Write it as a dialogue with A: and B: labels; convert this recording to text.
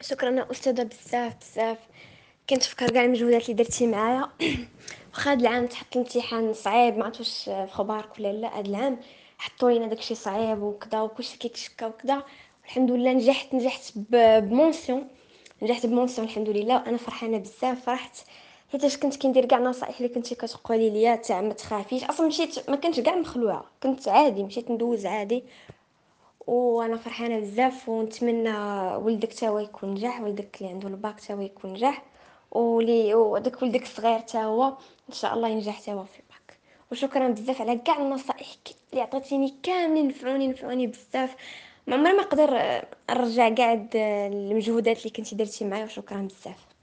A: شكرًا يا أستاذة بزاف، بزاف، كنتفكر كاع المجهودات اللي درتي معايا. واخا هاد العام تحط الامتحان صعيب، ما عرفت واش في اخبارك ولا لا. هاد العام حطوا لينا داكشي صعيب وكذا وكلشي كيتشكى وكذا، والحمد لله نجحت بمونسيون. نجحت بمونسيون الحمد لله، وانا فرحانه بزاف، فرحت حيتاش كنت كندير كاع النصائح اللي كنتي كتقولي ليا تاع ما تخافيش. اصلا مشيت ما كنتش كاع مخلوعه، كنت عادي مشيت ندوز عادي. وانا فرحانه بزاف ونتمنى ولدك تا هو يكون نجح، ولدك اللي عنده الباك تا هو يكون نجح، وداك ولدك الصغير تا هو ان شاء الله ينجح تا هو في الباك. وشكرا بزاف على كاع النصائح اللي عطيتيني، كاملين نفعوني بزاف. ما عمري ما نقدر نرجع كاع المجهودات اللي كنتي درتي معايا، وشكرا بزاف.